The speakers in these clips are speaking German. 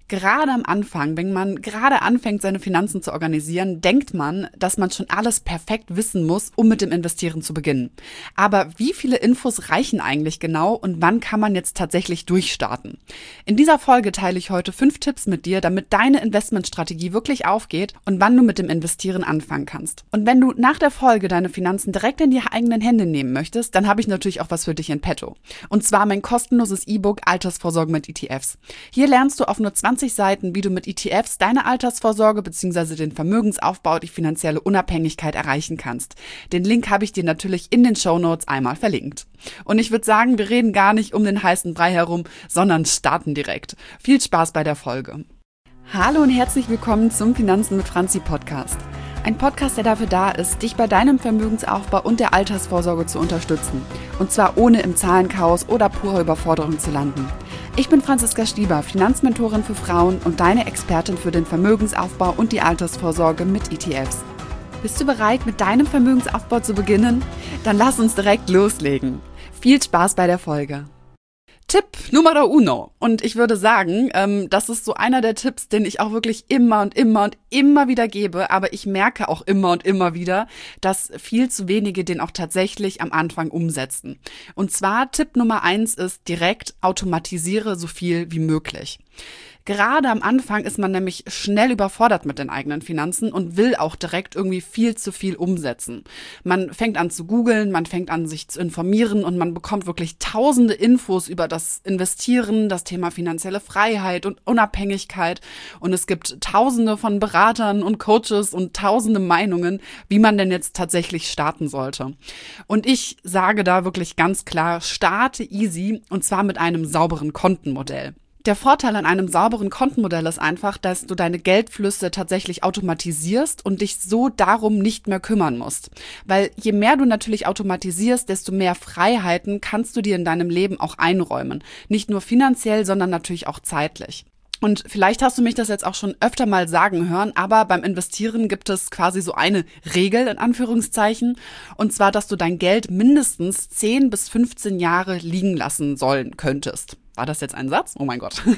Gerade am Anfang, wenn man gerade anfängt, seine Finanzen zu organisieren, denkt man, dass man schon alles perfekt wissen muss, um mit dem Investieren zu beginnen. Aber wie viele Infos reichen eigentlich genau und wann kann man jetzt tatsächlich durchstarten? In dieser Folge teile ich heute 5 Tipps mit dir, damit deine Investmentstrategie wirklich aufgeht und wann du mit dem Investieren anfangen kannst. Und wenn du nach der Folge deine Finanzen direkt in die eigenen Hände nehmen möchtest, dann habe ich natürlich auch was für dich in petto. Und zwar mein kostenloses E-Book Altersvorsorge mit ETFs. Hier lernst du auf nur 20 Seiten, wie du mit ETFs deine Altersvorsorge bzw. den Vermögensaufbau, die finanzielle Unabhängigkeit erreichen kannst. Den Link habe ich dir natürlich in den Shownotes einmal verlinkt. Und ich würde sagen, wir reden gar nicht um den heißen Brei herum, sondern starten direkt. Viel Spaß bei der Folge. Hallo und herzlich willkommen zum Finanzen mit Franzi Podcast. Ein Podcast, der dafür da ist, dich bei deinem Vermögensaufbau und der Altersvorsorge zu unterstützen. Und zwar ohne im Zahlenchaos oder purer Überforderung zu landen. Ich bin Franziska Stieber, Finanzmentorin für Frauen und deine Expertin für den Vermögensaufbau und die Altersvorsorge mit ETFs. Bist du bereit, mit deinem Vermögensaufbau zu beginnen? Dann lass uns direkt loslegen. Viel Spaß bei der Folge. Tipp Numero uno. Und ich würde sagen, das ist so einer der Tipps, den ich auch wirklich immer wieder gebe. Aber ich merke auch immer wieder, dass viel zu wenige den auch tatsächlich am Anfang umsetzen. Und zwar Tipp Nummer 1 ist direkt automatisiere so viel wie möglich. Gerade am Anfang ist man nämlich schnell überfordert mit den eigenen Finanzen und will auch direkt irgendwie viel zu viel umsetzen. Man fängt an zu googeln, man fängt an sich zu informieren und man bekommt wirklich tausende Infos über das Investieren, das Thema finanzielle Freiheit und Unabhängigkeit. Und es gibt tausende von Beratern und Coaches und tausende Meinungen, wie man denn jetzt tatsächlich starten sollte. Und ich sage da wirklich ganz klar, starte easy und zwar mit einem sauberen Kontenmodell. Der Vorteil an einem sauberen Kontenmodell ist einfach, dass du deine Geldflüsse tatsächlich automatisierst und dich so darum nicht mehr kümmern musst. Weil je mehr du natürlich automatisierst, desto mehr Freiheiten kannst du dir in deinem Leben auch einräumen. Nicht nur finanziell, sondern natürlich auch zeitlich. Und vielleicht hast du mich das jetzt auch schon öfter mal sagen hören, aber beim Investieren gibt es quasi so eine Regel in Anführungszeichen, und zwar, dass du dein Geld mindestens 10 bis 15 Jahre liegen lassen sollen könntest. War das jetzt ein Satz? Oh mein Gott.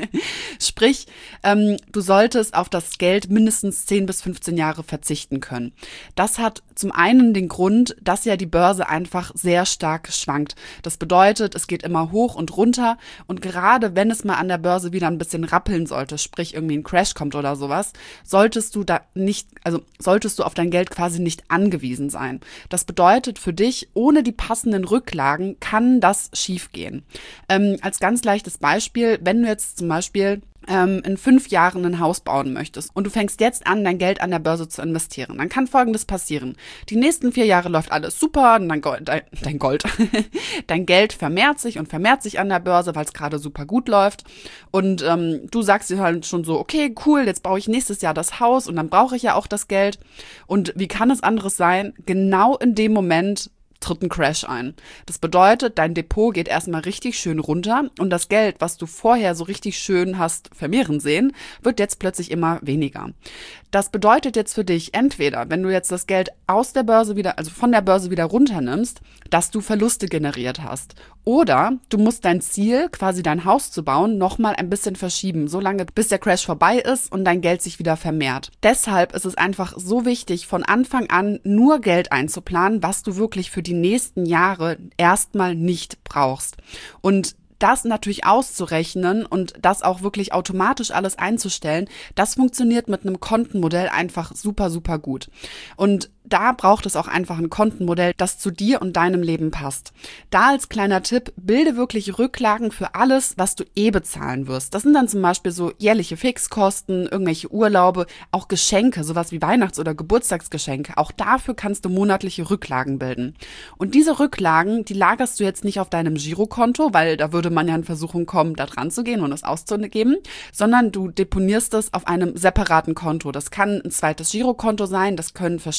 Sprich, du solltest auf das Geld mindestens 10 bis 15 Jahre verzichten können. Das hat zum einen den Grund, dass ja die Börse einfach sehr stark schwankt. Das bedeutet, es geht immer hoch und runter und gerade wenn es mal an der Börse wieder ein bisschen rappeln sollte, sprich irgendwie ein Crash kommt oder sowas, solltest du auf dein Geld quasi nicht angewiesen sein. Das bedeutet für dich, ohne die passenden Rücklagen kann das schiefgehen. Als ganz leichtes Beispiel, wenn du jetzt zum Beispiel in 5 Jahren ein Haus bauen möchtest und du fängst jetzt an, dein Geld an der Börse zu investieren, dann kann Folgendes passieren. Die nächsten 4 Jahre läuft alles super, dein Geld vermehrt sich an der Börse, weil es gerade super gut läuft und du sagst dir halt schon so, okay, cool, jetzt baue ich nächstes Jahr das Haus und dann brauche ich ja auch das Geld und wie kann es anderes sein? Genau in dem Moment tritt ein Crash ein. Das bedeutet, dein Depot geht erstmal richtig schön runter und das Geld, was du vorher so richtig schön hast vermehren sehen, wird jetzt plötzlich immer weniger. Das bedeutet jetzt für dich entweder, wenn du jetzt das Geld aus der Börse wieder, also von der Börse wieder runternimmst, dass du Verluste generiert hast. Oder du musst dein Ziel, quasi dein Haus zu bauen, nochmal ein bisschen verschieben, solange bis der Crash vorbei ist und dein Geld sich wieder vermehrt. Deshalb ist es einfach so wichtig, von Anfang an nur Geld einzuplanen, was du wirklich für die nächsten Jahre erstmal nicht brauchst. Und das natürlich auszurechnen und das auch wirklich automatisch alles einzustellen, das funktioniert mit einem Kontenmodell einfach super, super gut. Und da braucht es auch einfach ein Kontenmodell, das zu dir und deinem Leben passt. Da als kleiner Tipp, bilde wirklich Rücklagen für alles, was du bezahlen wirst. Das sind dann zum Beispiel so jährliche Fixkosten, irgendwelche Urlaube, auch Geschenke, sowas wie Weihnachts- oder Geburtstagsgeschenke. Auch dafür kannst du monatliche Rücklagen bilden. Und diese Rücklagen, die lagerst du jetzt nicht auf deinem Girokonto, weil da würde man ja in Versuchung kommen, da dran zu gehen und es auszugeben, sondern du deponierst es auf einem separaten Konto. Das kann ein zweites Girokonto sein, das können verschiedene Teile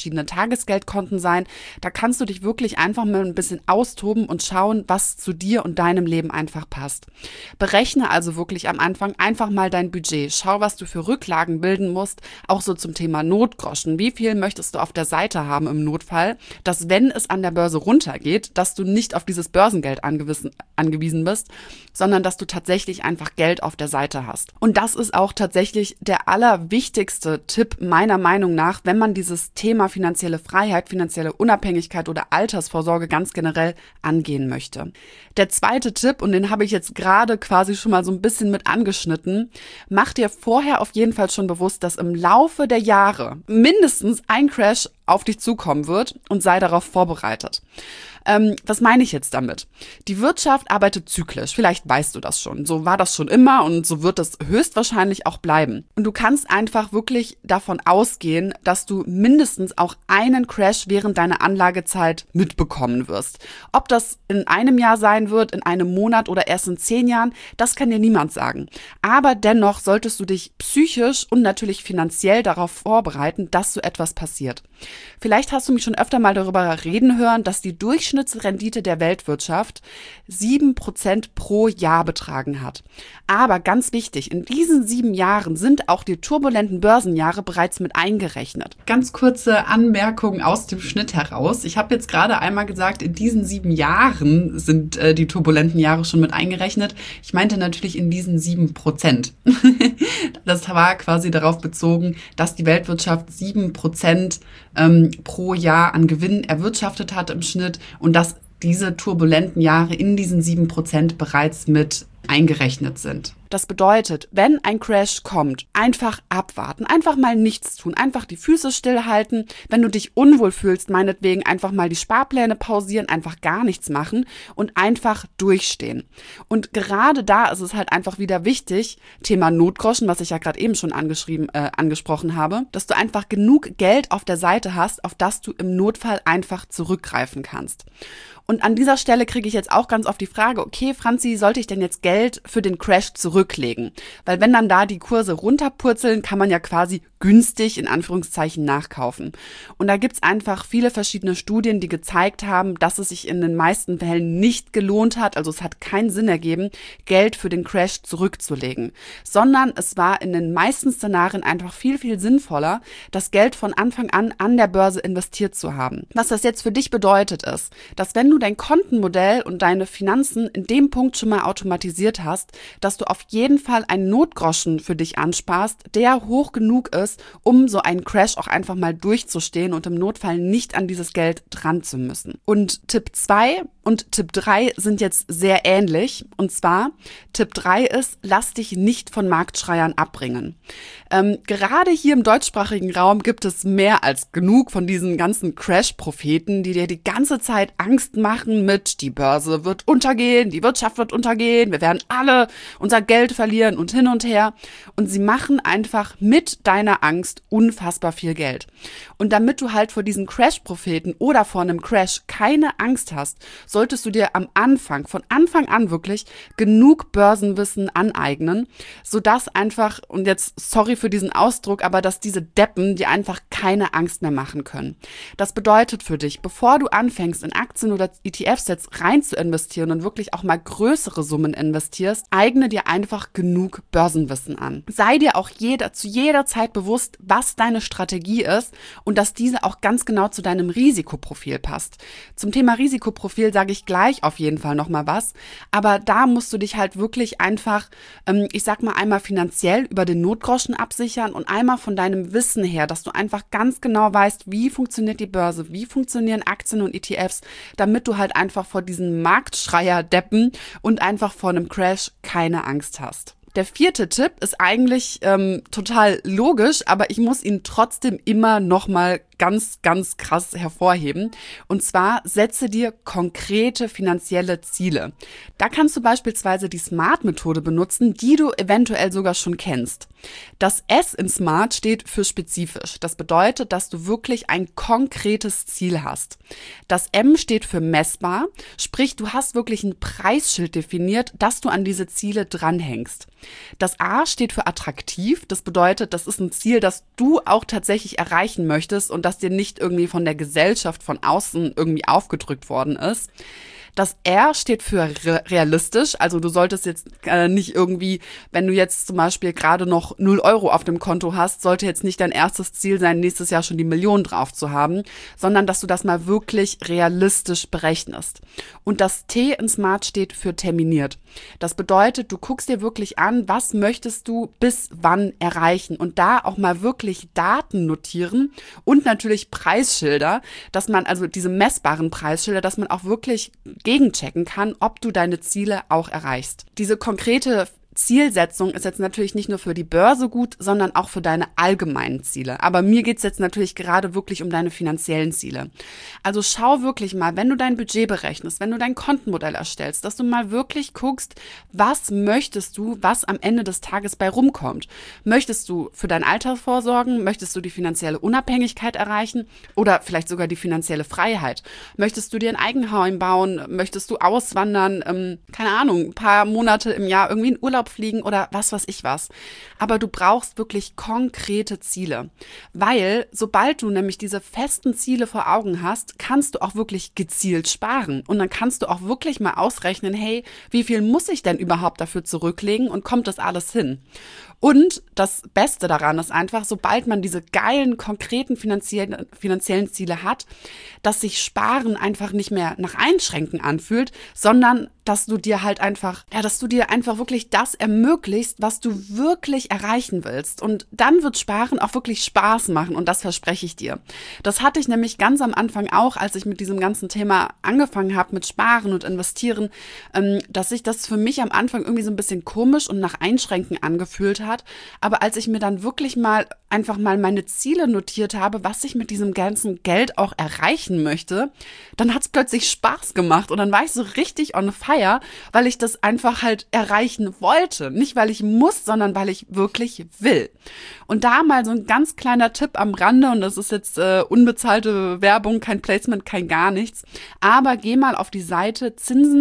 Tagesgeldkonten sein. Da kannst du dich wirklich einfach mal ein bisschen austoben und schauen, was zu dir und deinem Leben einfach passt. Berechne also wirklich am Anfang einfach mal dein Budget. Schau, was du für Rücklagen bilden musst, auch so zum Thema Notgroschen. Wie viel möchtest du auf der Seite haben im Notfall, dass wenn es an der Börse runtergeht, dass du nicht auf dieses Börsengeld angewiesen bist, sondern dass du tatsächlich einfach Geld auf der Seite hast. Und das ist auch tatsächlich der allerwichtigste Tipp meiner Meinung nach, wenn man dieses Thema finanzielle Freiheit, finanzielle Unabhängigkeit oder Altersvorsorge ganz generell angehen möchte. Der zweite Tipp, und den habe ich jetzt gerade quasi schon mal so ein bisschen mit angeschnitten, mach dir vorher auf jeden Fall schon bewusst, dass im Laufe der Jahre mindestens ein Crash auf dich zukommen wird und sei darauf vorbereitet. Was meine ich jetzt damit? Die Wirtschaft arbeitet zyklisch. Vielleicht weißt du das schon. So war das schon immer und so wird es höchstwahrscheinlich auch bleiben. Und du kannst einfach wirklich davon ausgehen, dass du mindestens auch einen Crash während deiner Anlagezeit mitbekommen wirst. Ob das in einem Jahr sein wird, in einem Monat oder erst in 10 Jahren, das kann dir niemand sagen. Aber dennoch solltest du dich psychisch und natürlich finanziell darauf vorbereiten, dass so etwas passiert. Vielleicht hast du mich schon öfter mal darüber reden hören, dass die Durchschnittsrendite der Weltwirtschaft 7% pro Jahr betragen hat. Aber ganz wichtig, in diesen 7 Jahren sind auch die turbulenten Börsenjahre bereits mit eingerechnet. Ganz kurze Anmerkung aus dem Schnitt heraus. Ich habe jetzt gerade einmal gesagt, in diesen 7 Jahren sind die turbulenten Jahre schon mit eingerechnet. Ich meinte natürlich in diesen 7%. Das war quasi darauf bezogen, dass die Weltwirtschaft 7% pro Jahr an Gewinn erwirtschaftet hat im Schnitt und dass diese turbulenten Jahre in diesen 7% bereits mit eingerechnet sind. Das bedeutet, wenn ein Crash kommt, einfach abwarten, einfach mal nichts tun, einfach die Füße stillhalten. Wenn du dich unwohl fühlst, meinetwegen einfach mal die Sparpläne pausieren, einfach gar nichts machen und einfach durchstehen. Und gerade da ist es halt einfach wieder wichtig, Thema Notgroschen, was ich ja gerade eben schon angesprochen habe, dass du einfach genug Geld auf der Seite hast, auf das du im Notfall einfach zurückgreifen kannst. Und an dieser Stelle kriege ich jetzt auch ganz oft die Frage, okay, Franzi, sollte ich denn jetzt Geld für den Crash zurücklegen? Weil wenn dann da die Kurse runterpurzeln, kann man ja quasi günstig in Anführungszeichen nachkaufen. Und da gibt's einfach viele verschiedene Studien, die gezeigt haben, dass es sich in den meisten Fällen nicht gelohnt hat, also es hat keinen Sinn ergeben, Geld für den Crash zurückzulegen, sondern es war in den meisten Szenarien einfach viel, viel sinnvoller, das Geld von Anfang an der Börse investiert zu haben. Was das jetzt für dich bedeutet ist, dass wenn du dein Kontenmodell und deine Finanzen in dem Punkt schon mal automatisiert hast, dass du auf jeden Fall einen Notgroschen für dich ansparst, der hoch genug ist, um so einen Crash auch einfach mal durchzustehen und im Notfall nicht an dieses Geld dran zu müssen. Und Tipp 2 und Tipp 3 sind jetzt sehr ähnlich. Und zwar, Tipp 3 ist, lass dich nicht von Marktschreiern abbringen. Gerade hier im deutschsprachigen Raum gibt es mehr als genug von diesen ganzen Crash-Propheten, die dir die ganze Zeit Angst machen mit, die Börse wird untergehen, die Wirtschaft wird untergehen, wir werden alle unser Geld verlieren und hin und her. Und sie machen einfach mit deiner Angst unfassbar viel Geld. Und damit du halt vor diesen Crash-Propheten oder vor einem Crash keine Angst hast, solltest du dir von Anfang an wirklich genug Börsenwissen aneignen, sodass einfach, und jetzt sorry für diesen Ausdruck, aber dass diese Deppen dir einfach keine Angst mehr machen können. Das bedeutet für dich, bevor du anfängst, in Aktien oder ETFs jetzt rein zu investieren und wirklich auch mal größere Summen investierst, eigne dir einfach genug Börsenwissen an. Sei dir auch zu jeder Zeit bewusst, was deine Strategie ist und dass diese auch ganz genau zu deinem Risikoprofil passt. Zum Thema Risikoprofil sage ich gleich auf jeden Fall nochmal was, aber da musst du dich halt wirklich einfach, ich sag mal einmal finanziell über den Notgroschen absichern und einmal von deinem Wissen her, dass du einfach ganz genau weißt, wie funktioniert die Börse, wie funktionieren Aktien und ETFs, damit du halt einfach vor diesen Marktschreier-Deppen und einfach vor einem Crash keine Angst hast. Der 4. Tipp ist eigentlich total logisch, aber ich muss ihn trotzdem immer nochmal ganz, ganz krass hervorheben. Und zwar setze dir konkrete finanzielle Ziele. Da kannst du beispielsweise die SMART-Methode benutzen, die du eventuell sogar schon kennst. Das S in SMART steht für spezifisch. Das bedeutet, dass du wirklich ein konkretes Ziel hast. Das M steht für messbar, sprich, du hast wirklich ein Preisschild definiert, dass du an diese Ziele dranhängst. Das A steht für attraktiv. Das bedeutet, das ist ein Ziel, das du auch tatsächlich erreichen möchtest und was dir nicht irgendwie von der Gesellschaft von außen irgendwie aufgedrückt worden ist. Das R steht für realistisch, also du solltest jetzt nicht irgendwie, wenn du jetzt zum Beispiel gerade noch 0 Euro auf dem Konto hast, sollte jetzt nicht dein erstes Ziel sein, nächstes Jahr schon die Million drauf zu haben, sondern dass du das mal wirklich realistisch berechnest. Und das T in Smart steht für terminiert. Das bedeutet, du guckst dir wirklich an, was möchtest du bis wann erreichen und da auch mal wirklich Daten notieren und natürlich Preisschilder, dass man, also diese messbaren Preisschilder, dass man auch wirklich gegenchecken kann, ob du deine Ziele auch erreichst. Diese konkrete Zielsetzung ist jetzt natürlich nicht nur für die Börse gut, sondern auch für deine allgemeinen Ziele. Aber mir geht's jetzt natürlich gerade wirklich um deine finanziellen Ziele. Also schau wirklich mal, wenn du dein Budget berechnest, wenn du dein Kontenmodell erstellst, dass du mal wirklich guckst, was möchtest du, was am Ende des Tages bei rumkommt. Möchtest du für dein Alter vorsorgen? Möchtest du die finanzielle Unabhängigkeit erreichen? Oder vielleicht sogar die finanzielle Freiheit? Möchtest du dir ein Eigenheim bauen? Möchtest du auswandern? Keine Ahnung, ein paar Monate im Jahr irgendwie in Urlaub fliegen oder was weiß ich was. Aber du brauchst wirklich konkrete Ziele, weil sobald du nämlich diese festen Ziele vor Augen hast, kannst du auch wirklich gezielt sparen und dann kannst du auch wirklich mal ausrechnen, hey, wie viel muss ich denn überhaupt dafür zurücklegen und kommt das alles hin? Und das Beste daran ist einfach, sobald man diese geilen, konkreten finanziellen Ziele hat, dass sich Sparen einfach nicht mehr nach Einschränken anfühlt, sondern dass du dir einfach wirklich das ermöglicht, was du wirklich erreichen willst. Und dann wird Sparen auch wirklich Spaß machen und das verspreche ich dir. Das hatte ich nämlich ganz am Anfang auch, als ich mit diesem ganzen Thema angefangen habe, mit Sparen und Investieren, dass sich das für mich am Anfang irgendwie so ein bisschen komisch und nach Einschränken angefühlt hat. Aber als ich mir dann wirklich einfach mal meine Ziele notiert habe, was ich mit diesem ganzen Geld auch erreichen möchte, dann hat es plötzlich Spaß gemacht und dann war ich so richtig on fire, weil ich das einfach halt erreichen wollte. Nicht, weil ich muss, sondern weil ich wirklich will. Und da mal so ein ganz kleiner Tipp am Rande, und das ist jetzt unbezahlte Werbung, kein Placement, kein gar nichts, aber geh mal auf die Seite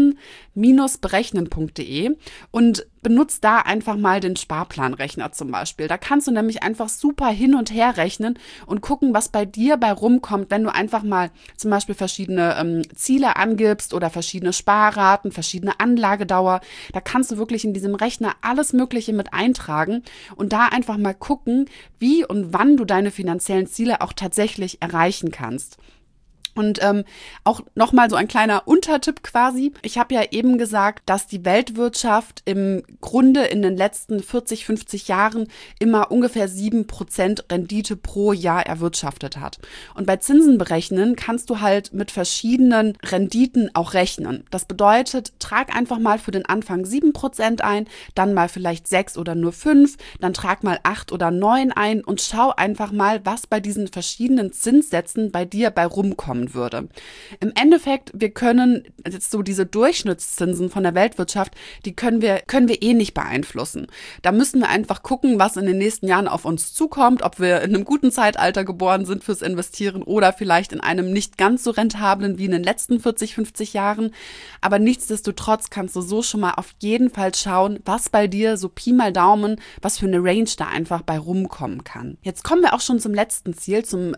zinsen-berechnen.de und benutzt da einfach mal den Sparplanrechner zum Beispiel. Da kannst du nämlich einfach super hin und her rechnen und gucken, was bei dir bei rumkommt, wenn du einfach mal zum Beispiel verschiedene Ziele angibst oder verschiedene Sparraten, verschiedene Anlagedauer. Da kannst du wirklich in diesem Rechner alles Mögliche mit eintragen und da einfach mal gucken, wie und wann du deine finanziellen Ziele auch tatsächlich erreichen kannst. Und auch nochmal so ein kleiner Untertipp quasi. Ich habe ja eben gesagt, dass die Weltwirtschaft im Grunde in den letzten 40, 50 Jahren immer ungefähr 7% Rendite pro Jahr erwirtschaftet hat. Und bei Zinsen berechnen kannst du halt mit verschiedenen Renditen auch rechnen. Das bedeutet, trag einfach mal für den Anfang 7% ein, dann mal vielleicht 6 oder nur 5, dann trag mal 8 oder 9 ein und schau einfach mal, was bei diesen verschiedenen Zinssätzen bei dir bei rumkommt würde. Im Endeffekt, wir können jetzt so diese Durchschnittszinsen von der Weltwirtschaft, die können wir eh nicht beeinflussen. Da müssen wir einfach gucken, was in den nächsten Jahren auf uns zukommt, ob wir in einem guten Zeitalter geboren sind fürs Investieren oder vielleicht in einem nicht ganz so rentablen wie in den letzten 40, 50 Jahren. Aber nichtsdestotrotz kannst du so schon mal auf jeden Fall schauen, was bei dir so Pi mal Daumen, was für eine Range da einfach bei rumkommen kann. Jetzt kommen wir auch schon zum letzten Ziel, zum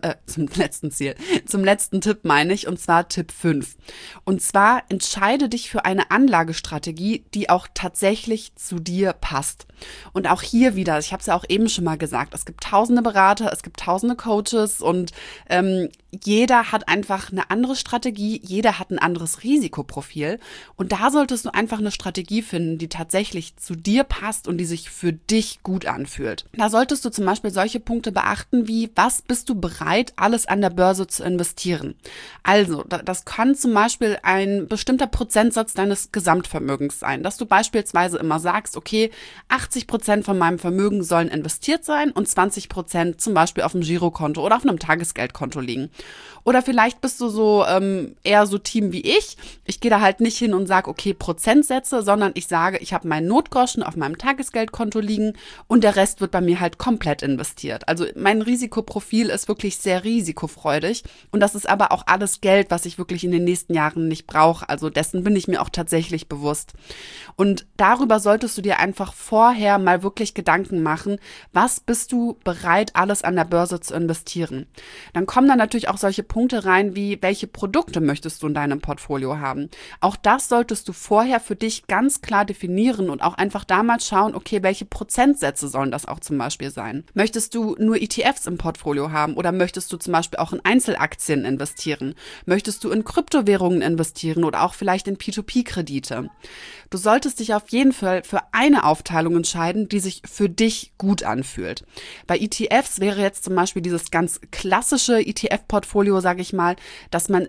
letzten Tipp meine ich, und zwar Tipp 5. Und zwar entscheide dich für eine Anlagestrategie, die auch tatsächlich zu dir passt. Und auch hier wieder, ich habe es ja auch eben schon mal gesagt, es gibt tausende Berater, es gibt tausende Coaches und jeder hat einfach eine andere Strategie, jeder hat ein anderes Risikoprofil und da solltest du einfach eine Strategie finden, die tatsächlich zu dir passt und die sich für dich gut anfühlt. Da solltest du zum Beispiel solche Punkte beachten wie, was bist du bereit, alles an der Börse zu investieren? Also, das kann zum Beispiel ein bestimmter Prozentsatz deines Gesamtvermögens sein, dass du beispielsweise immer sagst, okay, 80% von meinem Vermögen sollen investiert sein und 20% zum Beispiel auf dem Girokonto oder auf einem Tagesgeldkonto liegen. Oder vielleicht bist du so eher so Team wie ich. Ich gehe da halt nicht hin und sage, okay, Prozentsätze, sondern ich sage, ich habe meinen Notgroschen auf meinem Tagesgeldkonto liegen und der Rest wird bei mir halt komplett investiert. Also mein Risikoprofil ist wirklich sehr risikofreudig und das ist aber auch alles Geld, was ich wirklich in den nächsten Jahren nicht brauche. Also dessen bin ich mir auch tatsächlich bewusst. Und darüber solltest du dir einfach vorher mal wirklich Gedanken machen, was bist du bereit, alles an der Börse zu investieren. Dann kommen dann natürlich auch solche Punkte rein, wie welche Produkte möchtest du in deinem Portfolio haben. Auch das solltest du vorher für dich ganz klar definieren und auch einfach damals schauen, okay, welche Prozentsätze sollen das auch zum Beispiel sein? Möchtest du nur ETFs im Portfolio haben oder möchtest du zum Beispiel auch in Einzelaktien investieren? Möchtest du in Kryptowährungen investieren oder auch vielleicht in P2P-Kredite? Du solltest dich auf jeden Fall für eine Aufteilung entscheiden, die sich für dich gut anfühlt. Bei ETFs wäre jetzt zum Beispiel dieses ganz klassische ETF-Portfolio, sage ich mal, dass man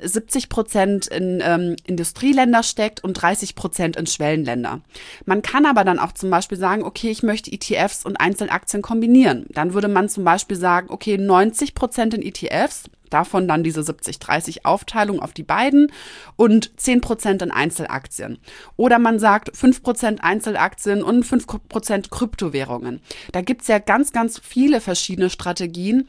70% in Industrieländer steckt und 30% in Schwellenländer. Man kann aber dann auch zum Beispiel sagen, okay, ich möchte ETFs und Einzelaktien kombinieren. Dann würde man zum Beispiel sagen, okay, 90% in ETFs, davon dann diese 70-30 Aufteilung auf die beiden und 10% in Einzelaktien. Oder man sagt 5% Einzelaktien und 5% Kryptowährungen. Da gibt's ja ganz, ganz viele verschiedene Strategien,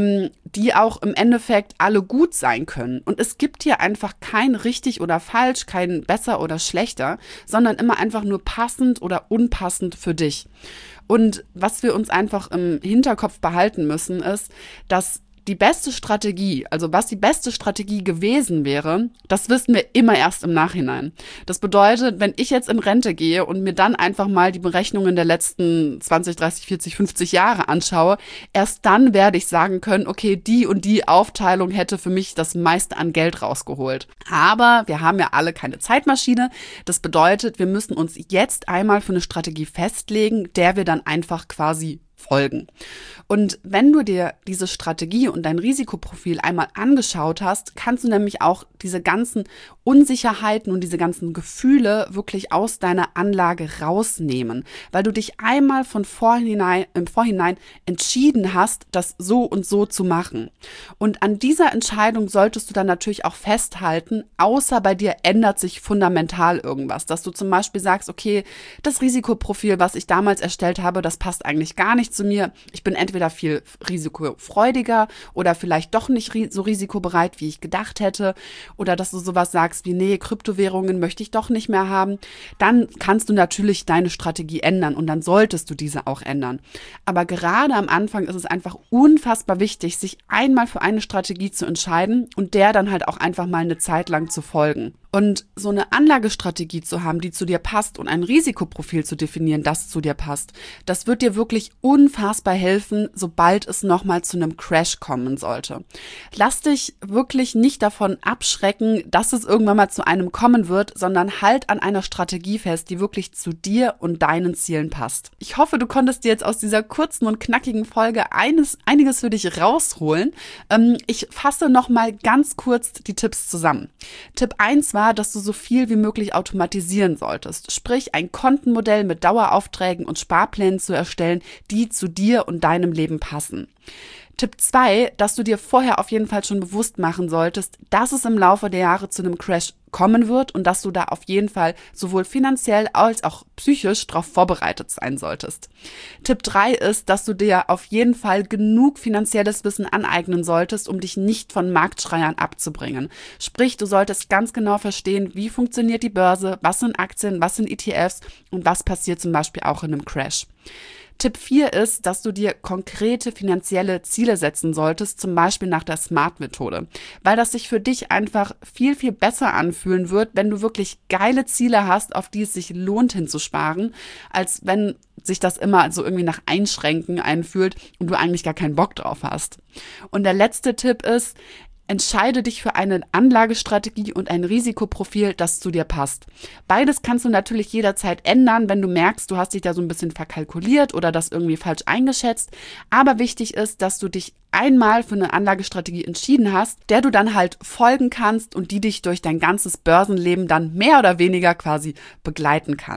die auch im Endeffekt alle gut sein können. Und es gibt hier einfach kein richtig oder falsch, kein besser oder schlechter, sondern immer einfach nur passend oder unpassend für dich. Und was wir uns einfach im Hinterkopf behalten müssen, ist, dass die beste Strategie, also was die beste Strategie gewesen wäre, das wissen wir immer erst im Nachhinein. Das bedeutet, wenn ich jetzt in Rente gehe und mir dann einfach mal die Berechnungen der letzten 20, 30, 40, 50 Jahre anschaue, erst dann werde ich sagen können, okay, die und die Aufteilung hätte für mich das meiste an Geld rausgeholt. Aber wir haben ja alle keine Zeitmaschine. Das bedeutet, wir müssen uns jetzt einmal für eine Strategie festlegen, der wir dann einfach quasi folgen. Und wenn du dir diese Strategie und dein Risikoprofil einmal angeschaut hast, kannst du nämlich auch diese ganzen Unsicherheiten und diese ganzen Gefühle wirklich aus deiner Anlage rausnehmen, weil du dich einmal im Vorhinein entschieden hast, das so und so zu machen. Und an dieser Entscheidung solltest du dann natürlich auch festhalten, außer bei dir ändert sich fundamental irgendwas, dass du zum Beispiel sagst, okay, das Risikoprofil, was ich damals erstellt habe, das passt eigentlich gar nicht zu mir. Ich bin entweder viel risikofreudiger oder vielleicht doch nicht so risikobereit, wie ich gedacht hätte. Oder dass du sowas sagst wie, nee, Kryptowährungen möchte ich doch nicht mehr haben. Dann kannst du natürlich deine Strategie ändern und dann solltest du diese auch ändern. Aber gerade am Anfang ist es einfach unfassbar wichtig, sich einmal für eine Strategie zu entscheiden und der dann halt auch einfach mal eine Zeit lang zu folgen. Und so eine Anlagestrategie zu haben, die zu dir passt und ein Risikoprofil zu definieren, das zu dir passt, das wird dir wirklich unfassbar helfen, sobald es nochmal zu einem Crash kommen sollte. Lass dich wirklich nicht davon abschrecken, dass es irgendwann mal zu einem kommen wird, sondern halt an einer Strategie fest, die wirklich zu dir und deinen Zielen passt. Ich hoffe, du konntest dir jetzt aus dieser kurzen und knackigen Folge einiges für dich rausholen. Ich fasse nochmal ganz kurz die Tipps zusammen. Tipp 1 war, dass du so viel wie möglich automatisieren solltest. Sprich, ein Kontenmodell mit Daueraufträgen und Sparplänen zu erstellen, die zu dir und deinem Leben passen. Tipp 2, dass du dir vorher auf jeden Fall schon bewusst machen solltest, dass es im Laufe der Jahre zu einem Crash kommen wird und dass du da auf jeden Fall sowohl finanziell als auch psychisch darauf vorbereitet sein solltest. Tipp 3 ist, dass du dir auf jeden Fall genug finanzielles Wissen aneignen solltest, um dich nicht von Marktschreiern abzubringen. Sprich, du solltest ganz genau verstehen, wie funktioniert die Börse, was sind Aktien, was sind ETFs und was passiert zum Beispiel auch in einem Crash. Tipp 4 ist, dass du dir konkrete finanzielle Ziele setzen solltest, zum Beispiel nach der SMART-Methode, weil das sich für dich einfach viel, viel besser anfühlen wird, wenn du wirklich geile Ziele hast, auf die es sich lohnt hinzusparen, als wenn sich das immer so irgendwie nach Einschränken einfühlt und du eigentlich gar keinen Bock drauf hast. Und der letzte Tipp ist, entscheide dich für eine Anlagestrategie und ein Risikoprofil, das zu dir passt. Beides kannst du natürlich jederzeit ändern, wenn du merkst, du hast dich da so ein bisschen verkalkuliert oder das irgendwie falsch eingeschätzt. Aber wichtig ist, dass du dich einmal für eine Anlagestrategie entschieden hast, der du dann halt folgen kannst und die dich durch dein ganzes Börsenleben dann mehr oder weniger quasi begleiten kann.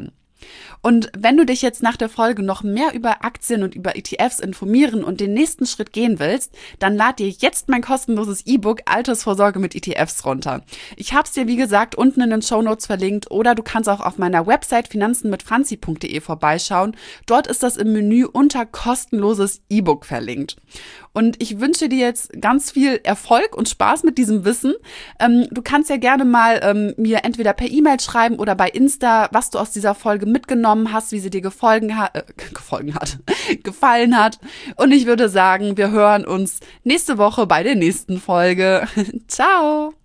Und wenn du dich jetzt nach der Folge noch mehr über Aktien und über ETFs informieren und den nächsten Schritt gehen willst, dann lad dir jetzt mein kostenloses E-Book Altersvorsorge mit ETFs runter. Ich habe es dir, wie gesagt, unten in den Shownotes verlinkt oder du kannst auch auf meiner Website finanzenmitfranzi.de vorbeischauen. Dort ist das im Menü unter kostenloses E-Book verlinkt. Und ich wünsche dir jetzt ganz viel Erfolg und Spaß mit diesem Wissen. Du kannst ja gerne mal mir entweder per E-Mail schreiben oder bei Insta, was du aus dieser Folge mitgenommen hast, wie sie dir gefallen hat. Und ich würde sagen, wir hören uns nächste Woche bei der nächsten Folge. Ciao!